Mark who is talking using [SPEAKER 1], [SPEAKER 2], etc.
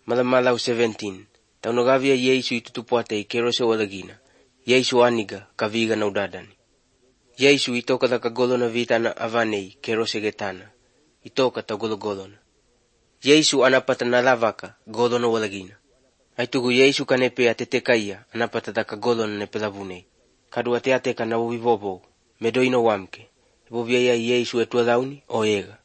[SPEAKER 1] Malau 17. Taunogavia Yesu itutupuate kerose walagina. Yesu aniga kaviga na udadani. Yesu itoka da kagolona vitana avanei kerose getana. Itoka ta gologolona. Yesu anapata na lavaka golona walagina. Aitugu Yesu kanepe atetekaia anapata da kagolona ne pelavune. Kadu ateateka na uvivovo. Medoino wamke. Vovia Yesu etualauni o ega.